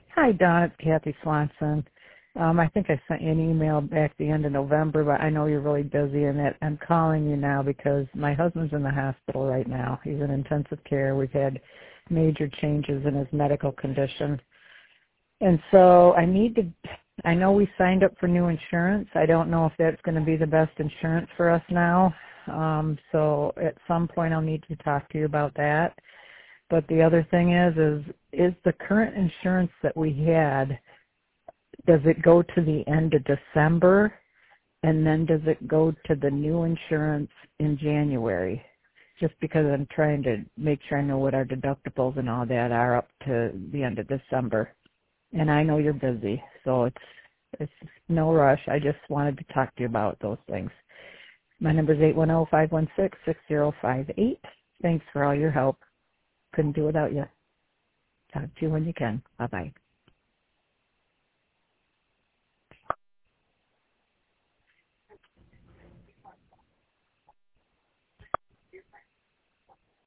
Hi, Don. It's Kathy Swanson. I think I sent you an email back the end of November, but I know you're really busy and that I'm calling you now because my husband's in the hospital right now. He's in intensive care. We've had major changes in his medical condition. And so I know we signed up for new insurance. I don't know if that's going to be the best insurance for us now. So at some point I'll need to talk to you about that. But the other thing is the current insurance that we had, does it go to the end of December, and then does it go to the new insurance in January? Just because I'm trying to make sure I know what our deductibles and all that are up to the end of December. And I know you're busy, so it's no rush. I just wanted to talk to you about those things. My number is 810-516-6058. Thanks for all your help. Couldn't do without you. Talk to you when you can. Bye-bye.